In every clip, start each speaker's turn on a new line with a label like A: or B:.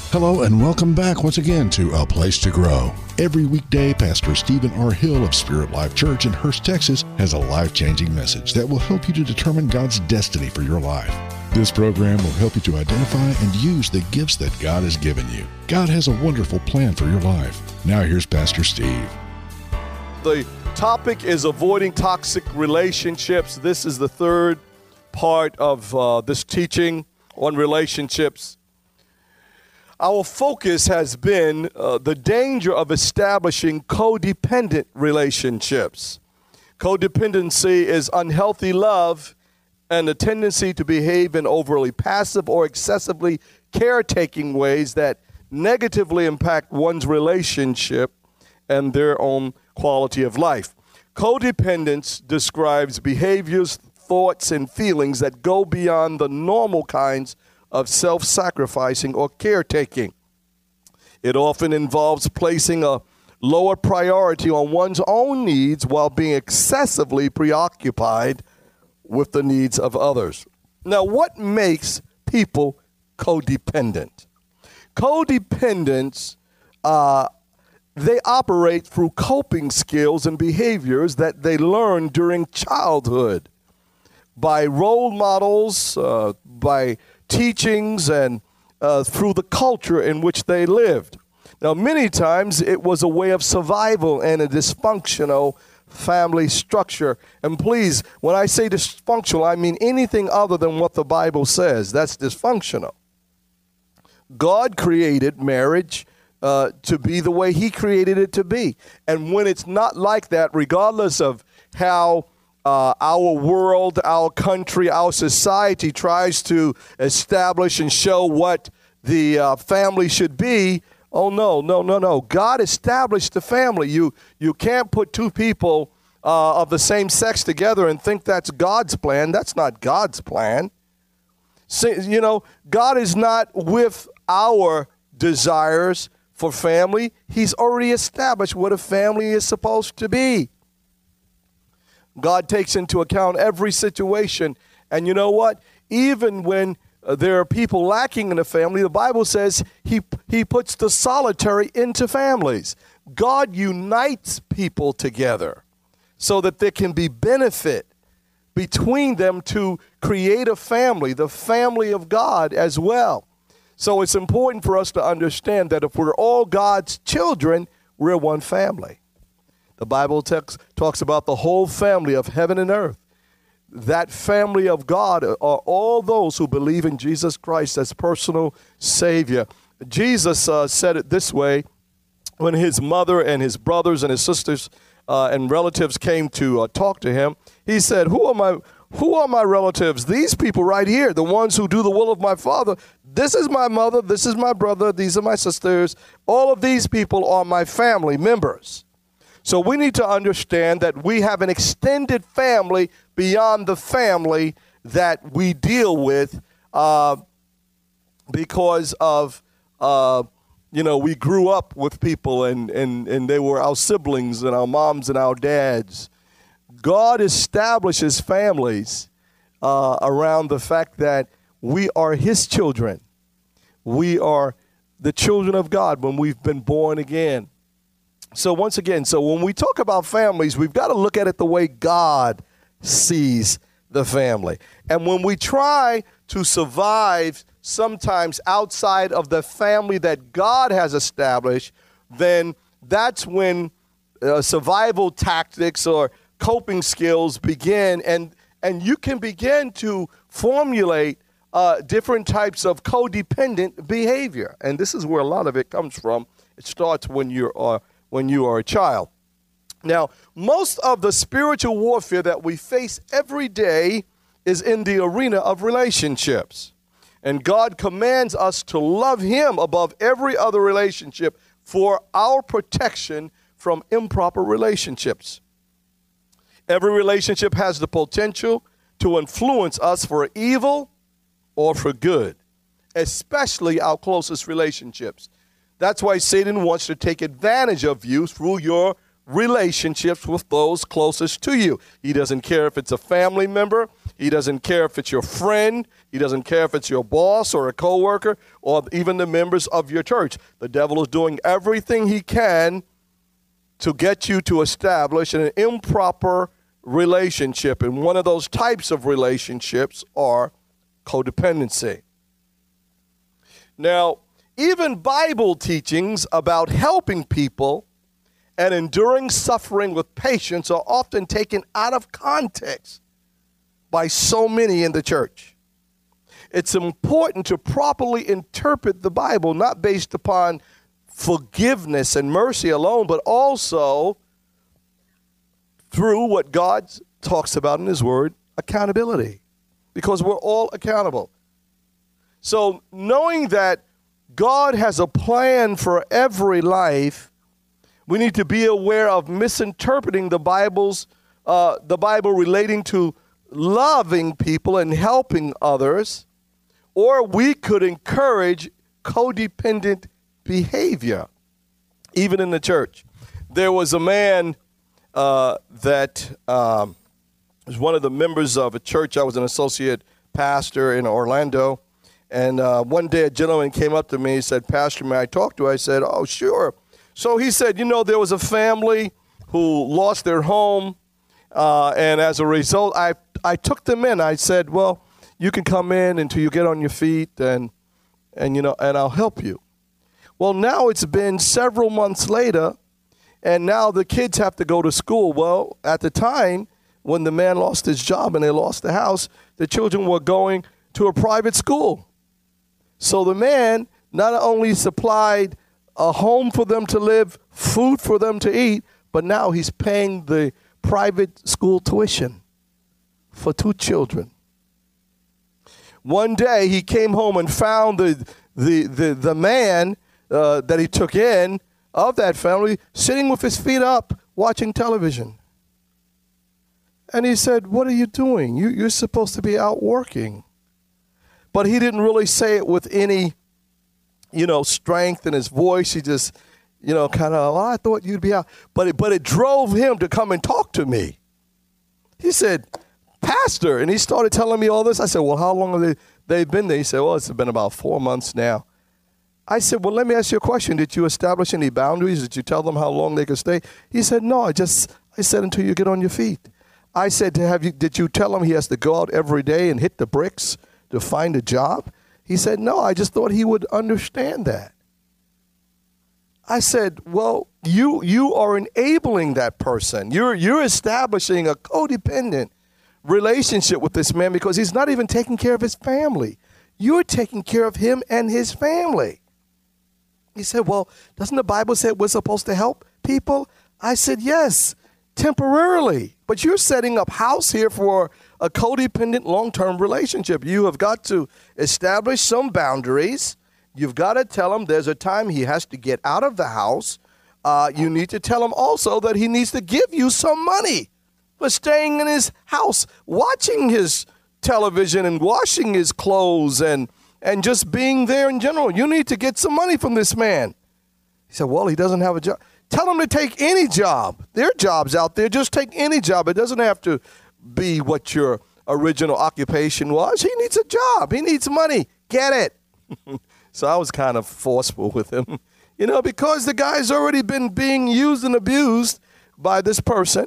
A: Hello and welcome back once again to A Place to Grow. Every weekday, Pastor Stephen R. Hill of Spirit Life Church in Hurst, Texas, has a life-changing message that will help you to determine God's destiny for your life. This program will help you to identify and use the gifts that God has given you. God has a wonderful plan for your life. Now here's Pastor Steve.
B: The topic is avoiding toxic relationships. This is the third part of this teaching on relationships. Our focus has been the danger of establishing codependent relationships. Codependency is unhealthy love and a tendency to behave in overly passive or excessively caretaking ways that negatively impact one's relationship and their own quality of life. Codependence describes behaviors, thoughts, and feelings that go beyond the normal kinds of self-sacrificing or caretaking. It often involves placing a lower priority on one's own needs while being excessively preoccupied with the needs of others. Now, what makes people codependent? Codependents, they operate through coping skills and behaviors that they learn during childhood by role models, by teachings, and through the culture in which they lived. Now, many times it was a way of survival in a dysfunctional family structure. And please, when I say dysfunctional, I mean anything other than what the Bible says. That's dysfunctional. God created marriage to be the way he created it to be. And when it's not like that, regardless of how our world, our country, our society tries to establish and show what the family should be. Oh, no. God established the family. You can't put two people of the same sex together and think that's God's plan. That's not God's plan. See, God is not with our desires for family. He's already established what a family is supposed to be. God takes into account every situation. And you know what? Even when there are people lacking in the family, the Bible says he puts the solitary into families. God unites people together so that there can be benefit between them to create a family, the family of God as well. So it's important for us to understand that if we're all God's children, we're one family. The Bible talks about the whole family of heaven and earth. That family of God are all those who believe in Jesus Christ as personal Savior. Jesus said it this way when his mother and his brothers and his sisters and relatives came to talk to him. He said, Who are my relatives? These people right here, the ones who do the will of my Father. This is my mother, this is my brother, these are my sisters. All of these people are my family members. So we need to understand that we have an extended family beyond the family that we deal with because of, we grew up with people and they were our siblings and our moms and our dads. God establishes families around the fact that we are his children. We are the children of God when we've been born again. So once again, when we talk about families, we've got to look at it the way God sees the family. And when we try to survive sometimes outside of the family that God has established, then that's when survival tactics or coping skills begin, and you can begin to formulate different types of codependent behavior. And this is where a lot of it comes from. It starts when you are a child. Now, most of the spiritual warfare that we face every day is in the arena of relationships. And God commands us to love him above every other relationship for our protection from improper relationships. Every relationship has the potential to influence us for evil or for good, especially our closest relationships. That's why Satan wants to take advantage of you through your relationships with those closest to you. He doesn't care if it's a family member. He doesn't care if it's your friend. He doesn't care if it's your boss or a coworker or even the members of your church. The devil is doing everything he can to get you to establish an improper relationship. And one of those types of relationships are codependency. Now, even Bible teachings about helping people and enduring suffering with patience are often taken out of context by so many in the church. It's important to properly interpret the Bible, not based upon forgiveness and mercy alone, but also through what God talks about in his word, accountability, because we're all accountable. So knowing that God has a plan for every life, we need to be aware of misinterpreting the Bible relating to loving people and helping others, or we could encourage codependent behavior, even in the church. There was a man that was one of the members of a church. I was an associate pastor in Orlando, and one day a gentleman came up to me and said, "Pastor, may I talk to you?" I said, "Oh, sure." So he said, there was a family who lost their home, and as a result, I took them in. I said, "Well, you can come in until you get on your feet, and I'll help you." Well, now it's been several months later, and now the kids have to go to school. Well, at the time when the man lost his job and they lost the house, the children were going to a private school. So the man not only supplied a home for them to live, food for them to eat, but now he's paying the private school tuition for 2 children. One day he came home and found the man that he took in of that family sitting with his feet up watching television. And he said, "What are you doing? You're supposed to be out working." But he didn't really say it with any, strength in his voice. He just, kind of, "I thought you'd be out." But it drove him to come and talk to me. He said, "Pastor," and he started telling me all this. I said, "Well, how long have they been there?" He said, "Well, it's been about 4 months now." I said, "Well, let me ask you a question. Did you establish any boundaries? Did you tell them how long they could stay?" He said, "No, I said until you get on your feet." I said, "Did you tell him he has to go out every day and hit the bricks to find a job?" He said, "No, I just thought he would understand that." I said, "Well, you are enabling that person. You're establishing a codependent relationship with this man because he's not even taking care of his family. You're taking care of him and his family." He said, "Well, doesn't the Bible say we're supposed to help people?" I said, "Yes, temporarily. But you're setting up house here for a codependent long-term relationship. You have got to establish some boundaries. You've got to tell him there's a time he has to get out of the house. You need to tell him also that he needs to give you some money for staying in his house, watching his television and washing his clothes and just being there in general. You need to get some money from this man." He said, "Well, he doesn't have a job." Tell him to take any job. There are jobs out there. Just take any job. It doesn't have to be what your original occupation was. He needs a job. He needs money. Get it. So I was kind of forceful with him, because the guy's already been being used and abused by this person,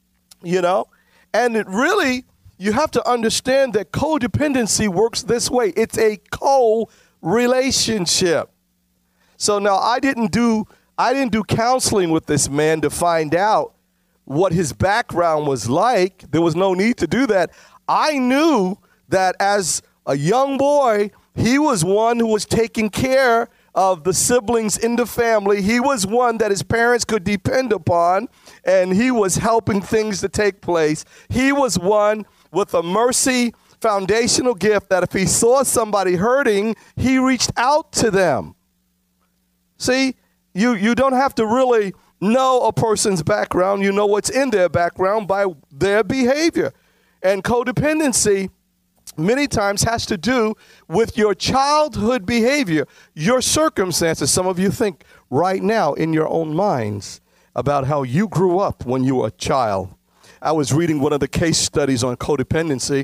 B: And it really, you have to understand that codependency works this way. It's a co-relationship. So now I didn't do counseling with this man to find out what his background was like. There was no need to do that. I knew that as a young boy, he was one who was taking care of the siblings in the family. He was one that his parents could depend upon, and he was helping things to take place. He was one with a mercy foundational gift that if he saw somebody hurting, he reached out to them. See, you don't have to really know a person's background. You know what's in their background by their behavior. And codependency many times has to do with your childhood behavior, your circumstances. Some of you think right now in your own minds about how you grew up when you were a child. I was reading one of the case studies on codependency,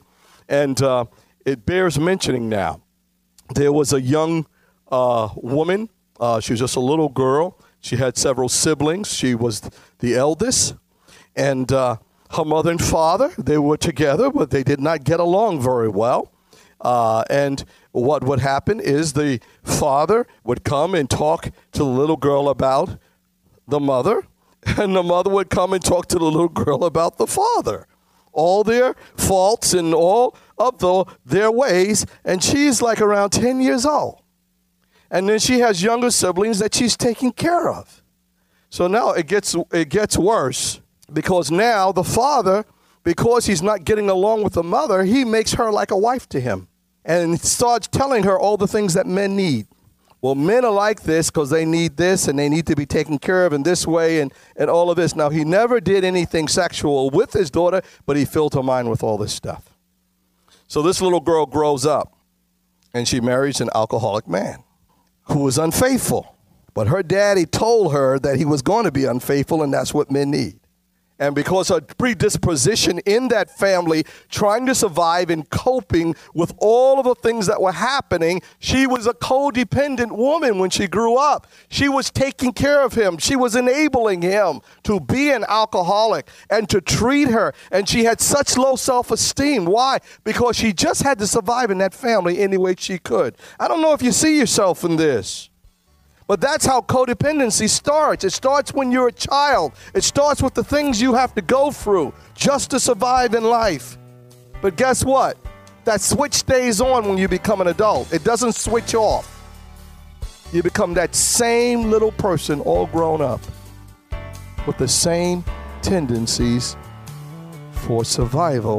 B: And it bears mentioning now. There was a young woman. She was just a little girl. She had several siblings. She was the eldest. And her mother and father, they were together, but they did not get along very well. And what would happen is the father would come and talk to the little girl about the mother, and the mother would come and talk to the little girl about the father. All their faults and all of their ways, and she's like around 10 years old. And then she has younger siblings that she's taking care of. So now it gets worse, because now the father, because he's not getting along with the mother, he makes her like a wife to him and starts telling her all the things that men need. Well, men are like this because they need this and they need to be taken care of in this way and all of this. Now, he never did anything sexual with his daughter, but he filled her mind with all this stuff. So this little girl grows up and she marries an alcoholic man who was unfaithful. But her daddy told her that he was going to be unfaithful, and that's what men need. And because her predisposition in that family, trying to survive and coping with all of the things that were happening, she was a codependent woman when she grew up. She was taking care of him. She was enabling him to be an alcoholic and to treat her. And she had such low self-esteem. Why? Because she just had to survive in that family any way she could. I don't know if you see yourself in this. But that's how codependency starts. It starts when you're a child. It starts with the things you have to go through just to survive in life. But guess what? That switch stays on when you become an adult. It doesn't switch off. You become that same little person all grown up with the same tendencies for survival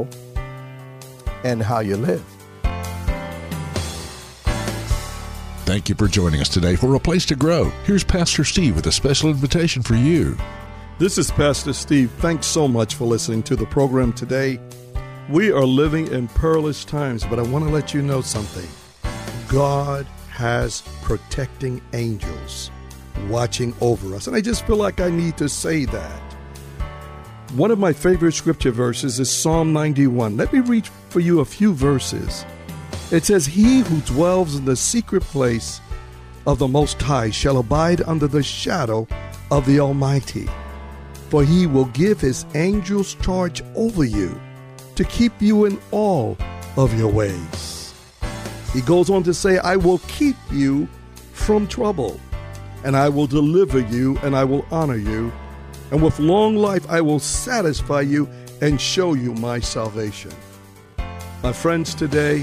B: and how you live.
A: Thank you for joining us today for A Place to Grow. Here's Pastor Steve with a special invitation for you.
C: This is Pastor Steve. Thanks so much for listening to the program today. We are living in perilous times, but I want to let you know something. God has protecting angels watching over us. And I just feel like I need to say that. One of my favorite scripture verses is Psalm 91. Let me read for you a few verses. It says, "He who dwells in the secret place of the Most High shall abide under the shadow of the Almighty. For he will give his angels charge over you to keep you in all of your ways." He goes on to say, "I will keep you from trouble, and I will deliver you, and I will honor you. And with long life I will satisfy you and show you my salvation." My friends, today,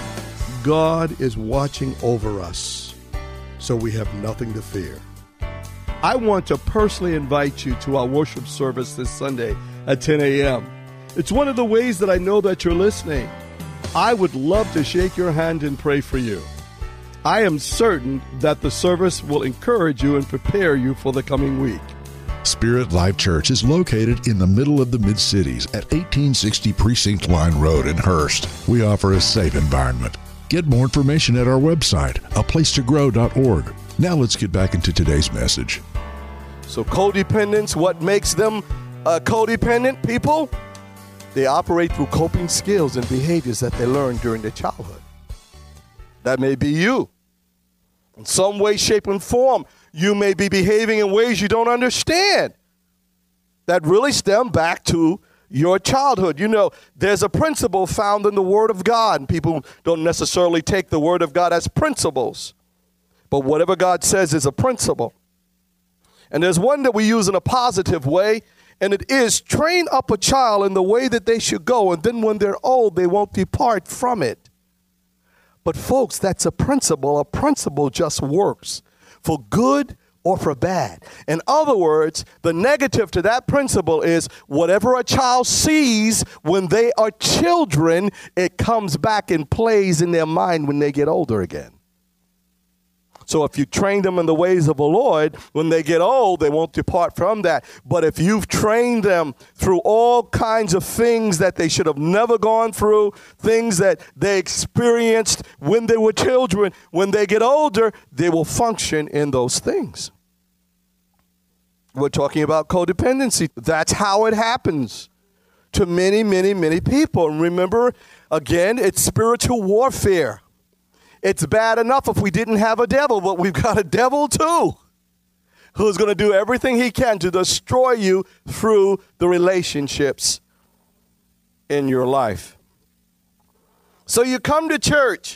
C: God is watching over us, so we have nothing to fear. I want to personally invite you to our worship service this Sunday at 10 a.m. It's one of the ways that I know that you're listening. I would love to shake your hand and pray for you. I am certain that the service will encourage you and prepare you for the coming week.
A: Spirit Life Church is located in the middle of the Mid-Cities at 1860 Precinct Line Road in Hurst. We offer a safe environment. Get more information at our website, aplacetogrow.org. Now let's get back into today's message.
B: So codependence, what makes them codependent people? They operate through coping skills and behaviors that they learned during their childhood. That may be you. In some way, shape, and form, you may be behaving in ways you don't understand that really stem back to your childhood. You know, there's a principle found in the Word of God, and people don't necessarily take the Word of God as principles. But whatever God says is a principle. And there's one that we use in a positive way, and it is train up a child in the way that they should go, and then when they're old, they won't depart from it. But folks, that's a principle. A principle just works for good or for bad. In other words, the negative to that principle is whatever a child sees when they are children, it comes back and plays in their mind when they get older again. So if you train them in the ways of the Lord, when they get old, they won't depart from that. But if you've trained them through all kinds of things that they should have never gone through, things that they experienced when they were children, when they get older, they will function in those things. We're talking about codependency. That's how it happens. to many, many, many people. And remember, again, it's spiritual warfare. It's bad enough if we didn't have a devil, but we've got a devil too, who's going to do everything he can to destroy you through the relationships in your life. So you come to church,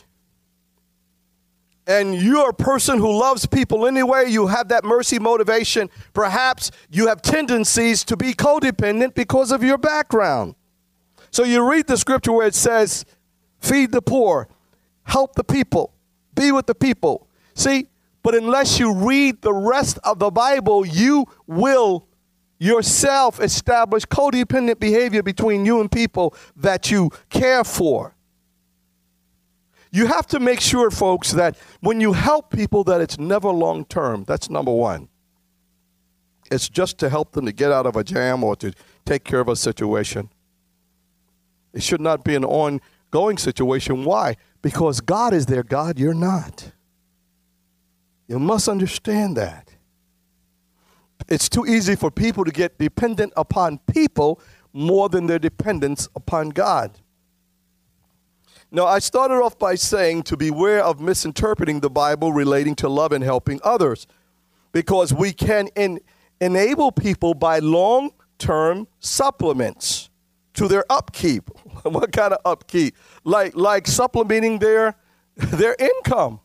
B: and you're a person who loves people anyway. You have that mercy motivation. Perhaps you have tendencies to be codependent because of your background. So you read the scripture where it says, feed the poor, help the people, be with the people. See, but unless you read the rest of the Bible, you will yourself establish codependent behavior between you and people that you care for. You have to make sure, folks, that when you help people, that it's never long term. That's number one. It's just to help them to get out of a jam or to take care of a situation. It should not be an ongoing situation. Why? Because God is their God, you're not. You must understand that. It's too easy for people to get dependent upon people more than their dependence upon God. Now, I started off by saying to beware of misinterpreting the Bible relating to love and helping others, because we can enable people by long-term supplements to their upkeep. What kind of upkeep? Like supplementing their income,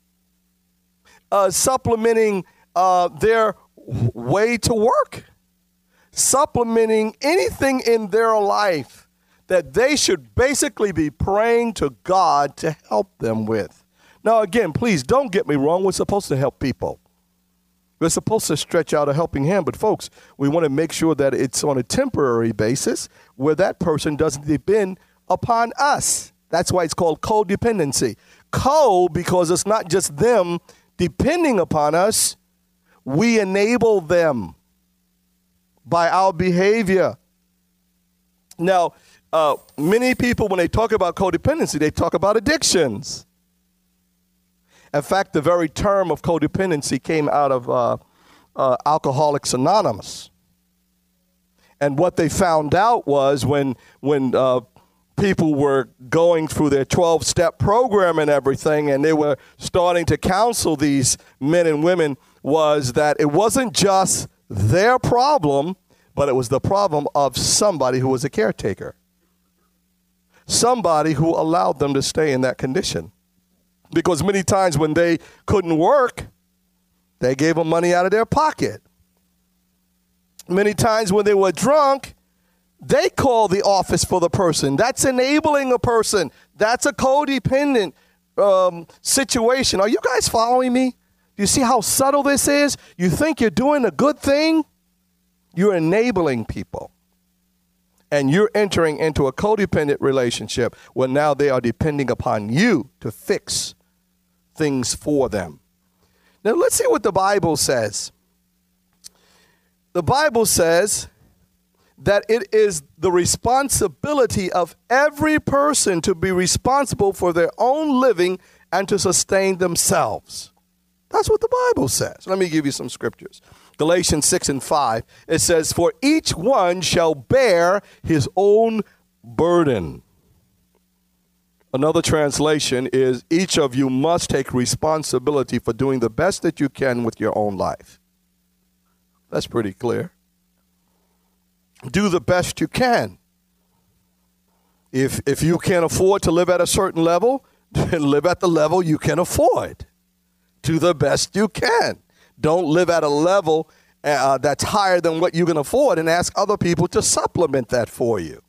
B: supplementing their way to work, supplementing anything in their life that they should basically be praying to God to help them with. Now, again, please don't get me wrong. We're supposed to help people. We're supposed to stretch out a helping hand. But, folks, we want to make sure that it's on a temporary basis where that person doesn't depend upon us. That's why it's called codependency. Because it's not just them depending upon us. We enable them by our behavior. Now, many people, when they talk about codependency, they talk about addictions. In fact, the very term of codependency came out of Alcoholics Anonymous. And what they found out was when people were going through their 12-step program and everything, and they were starting to counsel these men and women, was that it wasn't just their problem, but it was the problem of somebody who was a caretaker. Somebody who allowed them to stay in that condition. Because many times when they couldn't work, they gave them money out of their pocket. Many times when they were drunk, they called the office for the person. That's enabling a person. That's a codependent situation. Are you guys following me? Do you see how subtle this is? You think you're doing a good thing? You're enabling people. And you're entering into a codependent relationship where now they are depending upon you to fix things for them. Now, let's see what the Bible says. The Bible says that it is the responsibility of every person to be responsible for their own living and to sustain themselves. That's what the Bible says. Let me give you some scriptures. Galatians 6:5, it says, for each one shall bear his own burden. Another translation is, each of you must take responsibility for doing the best that you can with your own life. That's pretty clear. Do the best you can. If you can't afford to live at a certain level, then live at the level you can afford. Do the best you can. Don't live at a level that's higher than what you can afford and ask other people to supplement that for you.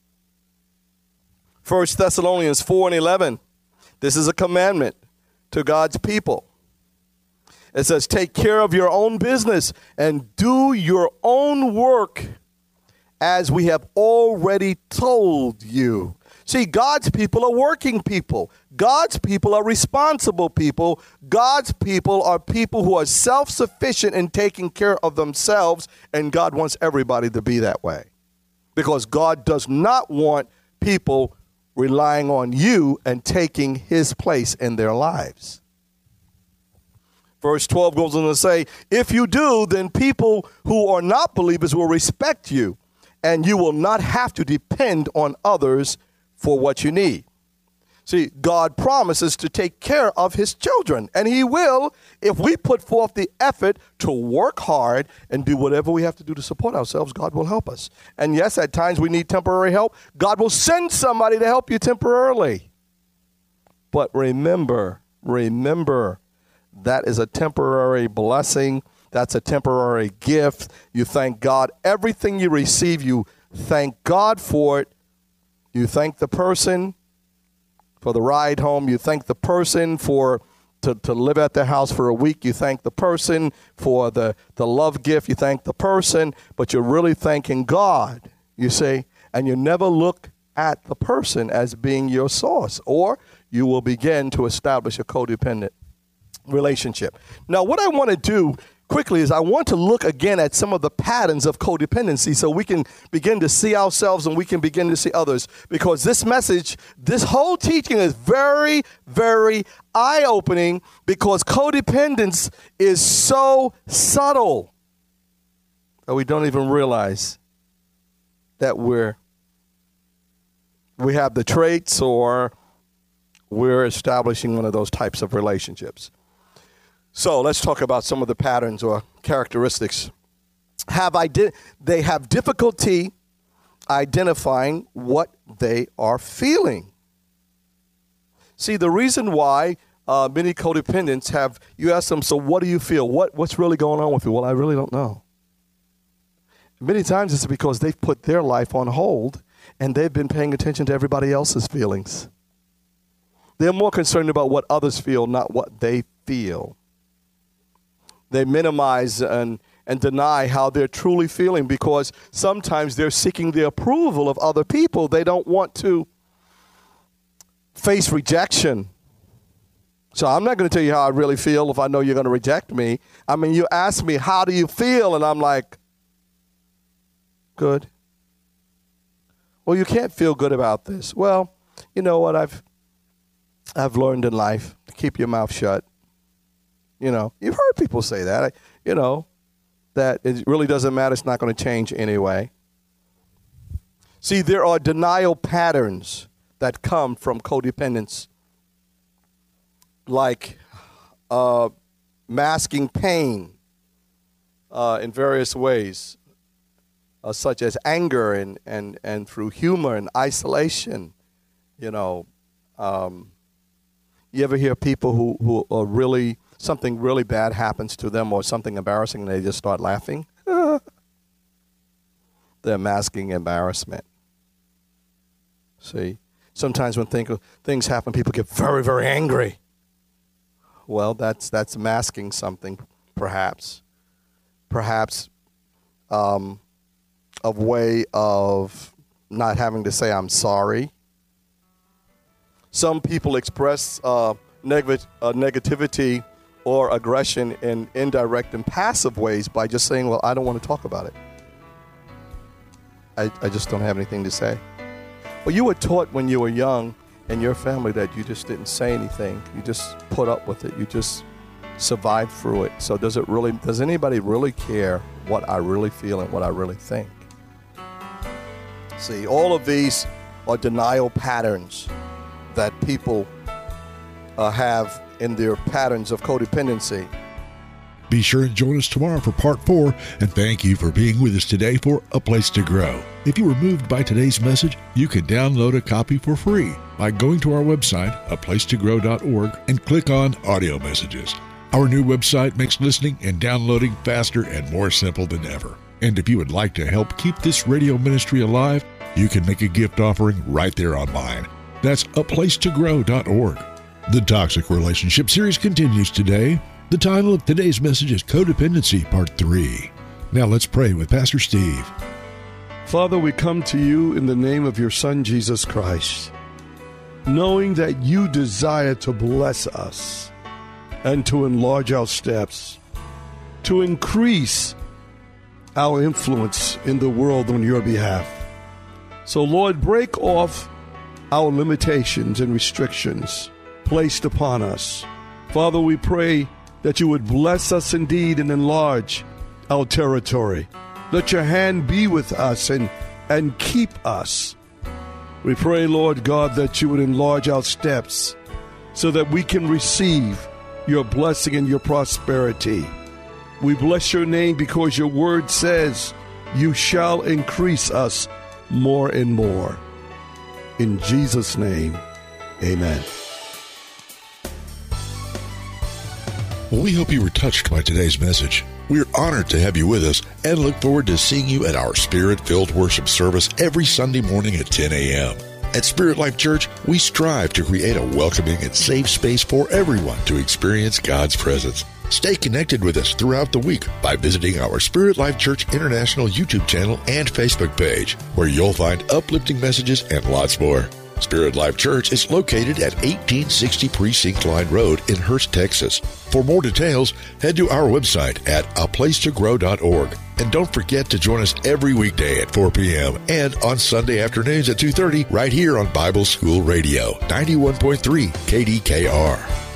B: 1 Thessalonians 4:11. This is a commandment to God's people. It says, take care of your own business and do your own work as we have already told you. See, God's people are working people. God's people are responsible people. God's people are people who are self-sufficient in taking care of themselves, and God wants everybody to be that way. Because God does not want people relying on you and taking his place in their lives. Verse 12 goes on to say, if you do, then people who are not believers will respect you, and you will not have to depend on others for what you need. See, God promises to take care of his children, and he will if we put forth the effort to work hard and do whatever we have to do to support ourselves. God will help us. And yes, at times we need temporary help. God will send somebody to help you temporarily. But remember, that is a temporary blessing. That's a temporary gift. You thank God. Everything you receive, you thank God for it. You thank the person for the ride home. You thank the person for to live at their house for a week. You thank the person for the love gift. You thank the person, but you're really thanking God, you see, and you never look at the person as being your source, or you will begin to establish a codependent relationship. Now, what I want to do quickly is I want to look again at some of the patterns of codependency so we can begin to see ourselves and we can begin to see others, because this message, this whole teaching is very, very eye-opening, because codependence is so subtle that we don't even realize that we have the traits or we're establishing one of those types of relationships. So let's talk about some of the patterns or characteristics. They have difficulty identifying what they are feeling. See, the reason why many codependents have, you ask them, so what do you feel? What's really going on with you? Well, I really don't know. Many times it's because they've put their life on hold and they've been paying attention to everybody else's feelings. They're more concerned about what others feel, not what they feel. They minimize and deny how they're truly feeling, because sometimes they're seeking the approval of other people. They don't want to face rejection. So I'm not going to tell you how I really feel if I know you're going to reject me. I mean, you ask me, how do you feel? And I'm like, good. Well, you can't feel good about this. Well, you know what I've learned in life, to keep your mouth shut. You know, you've heard people say that, that it really doesn't matter. It's not going to change anyway. See, there are denial patterns that come from codependence, like masking pain in various ways, such as anger and through humor and isolation. You ever hear people who are really, something really bad happens to them or something embarrassing and they just start laughing? They're masking embarrassment. See, sometimes when things happen, people get very, very angry. Well, that's masking something, perhaps. Perhaps a way of not having to say I'm sorry. Some people express negativity or aggression in indirect and passive ways by just saying, well, I don't want to talk about it. I just don't have anything to say. Well, you were taught when you were young in your family that you just didn't say anything. You just put up with it. You just survived through it. So does anybody really care what I really feel and what I really think? See, all of these are denial patterns that people have in their patterns of codependency.
A: Be sure and join us tomorrow for part 4, and thank you for being with us today for A Place to Grow. If you were moved by today's message, you can download a copy for free by going to our website, aplacetogrow.org, and click on Audio Messages. Our new website makes listening and downloading faster and more simple than ever. And if you would like to help keep this radio ministry alive, you can make a gift offering right there online. That's aplacetogrow.org. The Toxic Relationship series continues today. The title of today's message is Codependency, Part 3. Now let's pray with Pastor Steve.
C: Father, we come to you in the name of your Son, Jesus Christ, knowing that you desire to bless us and to enlarge our steps, to increase our influence in the world on your behalf. So, Lord, break off our limitations and restrictions placed upon us. Father, we pray that you would bless us indeed and enlarge our territory. Let your hand be with us and and keep us. We pray, Lord God, that you would enlarge our steps so that we can receive your blessing and your prosperity. We bless your name because your word says you shall increase us more and more. In Jesus' name, amen.
A: Well, we hope you were touched by today's message. We're honored to have you with us and look forward to seeing you at our Spirit-filled worship service every Sunday morning at 10 a.m. At Spirit Life Church, we strive to create a welcoming and safe space for everyone to experience God's presence. Stay connected with us throughout the week by visiting our Spirit Life Church International YouTube channel and Facebook page, where you'll find uplifting messages and lots more. Spirit Life Church is located at 1860 Precinct Line Road in Hurst, Texas. For more details, head to our website at aplacetogrow.org. And don't forget to join us every weekday at 4 p.m. and on Sunday afternoons at 2:30 right here on Bible School Radio, 91.3 KDKR.